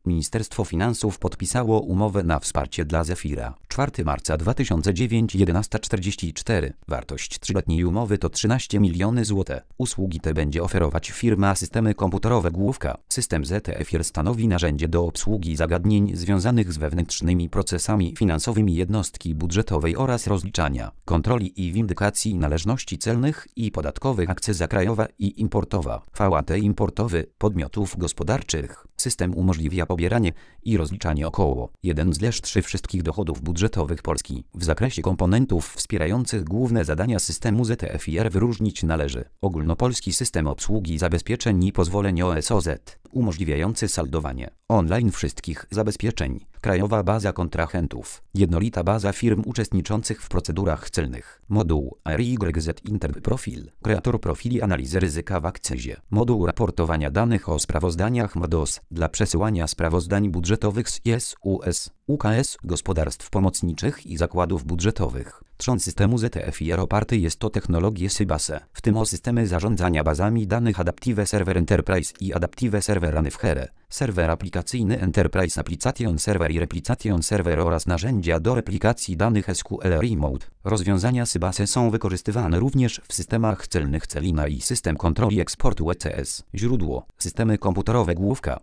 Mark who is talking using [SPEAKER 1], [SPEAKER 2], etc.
[SPEAKER 1] Ministerstwo Finansów podpisało umowę na wsparcie dla Zefira. 4 marca 2009, 11:44. Wartość 3-letniej umowy to 13 miliony złotych. Usługi te będzie oferować firma Systemy Komputerowe Główka. System ZFIR stanowi narzędzie do obsługi zagadnień związanych z wewnętrznymi procesami finansowymi jednostki budżetowej oraz rozliczania, kontroli i windykacji należności celnych i podatkowych, akcyza krajowa i importowa, VAT importowy podmiotów gospodarczych. System umożliwia pobieranie i rozliczanie około 1/3 wszystkich dochodów budżetowych Polski. W zakresie komponentów wspierających główne zadania systemu ZFIR wyróżnić należy ogólnopolski system obsługi zabezpieczeń i pozwoleń OSOZ, umożliwiający saldowanie online wszystkich zabezpieczeń, krajowa baza kontrahentów, jednolita baza firm uczestniczących w procedurach celnych, moduł RYZ Interprofil, kreator profili analizy ryzyka w akcyzie, moduł raportowania danych o sprawozdaniach MDOS dla przesyłania sprawozdań budżetowych z ISUS, UKS, gospodarstw pomocniczych i zakładów budżetowych. Trzon systemu ZFIR oparty jest o technologię Sybase, w tym o systemy zarządzania bazami danych Adaptive Server Enterprise i Adaptive Server Anywhere, serwer aplikacyjny Enterprise Application Server i Replication Server oraz narzędzia do replikacji danych SQL Remote. Rozwiązania Sybase są wykorzystywane również w systemach celnych Celina i system kontroli eksportu ECS. Źródło: Systemy komputerowe Główka.